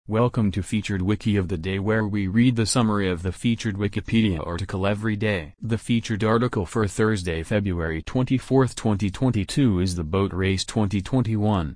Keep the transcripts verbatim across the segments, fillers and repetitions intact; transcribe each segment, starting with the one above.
Welcome to Featured Wiki of the Day, where we read the summary of the featured Wikipedia article every day. The featured article for Thursday, February twenty-fourth, twenty twenty-two is the Boat Race twenty twenty-one.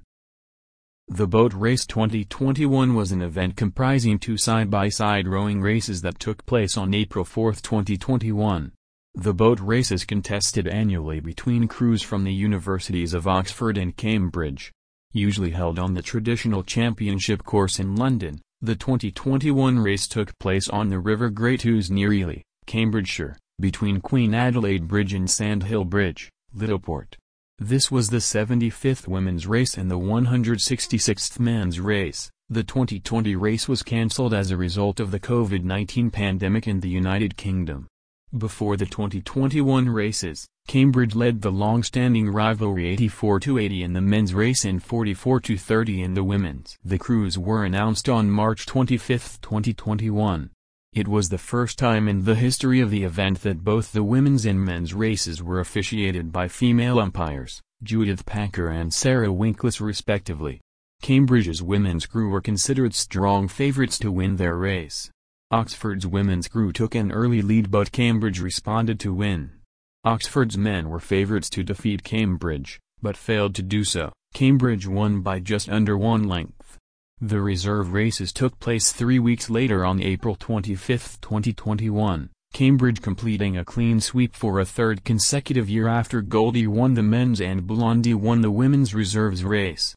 The Boat Race twenty twenty-one was an event comprising two side-by-side rowing races that took place on April fourth, twenty twenty-one. The boat race is contested annually between crews from the universities of Oxford and Cambridge. Usually held on the traditional championship course in London, the twenty twenty-one race took place on the River Great Ouse near Ely, Cambridgeshire, between Queen Adelaide Bridge and Sandhill Bridge, Littleport. This was the seventy-fifth women's race and the one hundred sixty-sixth men's race. The twenty twenty race was cancelled as a result of the COVID nineteen pandemic in the United Kingdom. Before the twenty twenty-one races, Cambridge led the long-standing rivalry eighty-four to eighty in the men's race and forty-four to thirty in the women's. The crews were announced on March twenty-fifth, twenty twenty-one. It was the first time in the history of the event that both the women's and men's races were officiated by female umpires, Judith Packer and Sarah Winkless respectively. Cambridge's women's crew were considered strong favourites to win their race. Oxford's women's crew took an early lead, but Cambridge responded to win. Oxford's men were favourites to defeat Cambridge, but failed to do so. Cambridge won by just under one length. The reserve races took place three weeks later on April twenty-fifth, twenty twenty-one, Cambridge completing a clean sweep for a third consecutive year after Goldie won the men's and Blondie won the women's reserves race.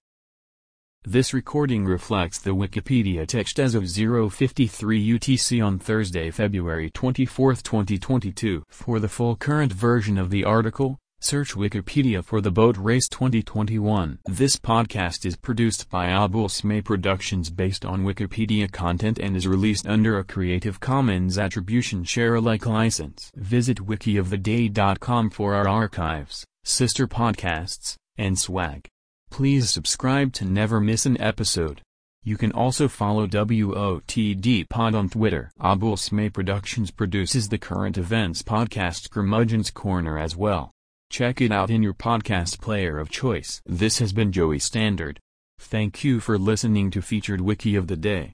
This recording reflects the Wikipedia text as of zero fifty-three U T C on Thursday, February twenty-fourth, twenty twenty-two. For the full current version of the article, search Wikipedia for the Boat Race twenty twenty-one. This podcast is produced by Abul Smay Productions based on Wikipedia content and is released under a Creative Commons Attribution Share Alike license. Visit wiki of the day dot com for our archives, sister podcasts, and swag. Please subscribe to never miss an episode. You can also follow W O T D Pod on Twitter. Abul Smay Productions produces the Current Events podcast Curmudgeon's Corner as well. Check it out in your podcast player of choice. This has been Joey Standard. Thank you for listening to Featured Wiki of the Day.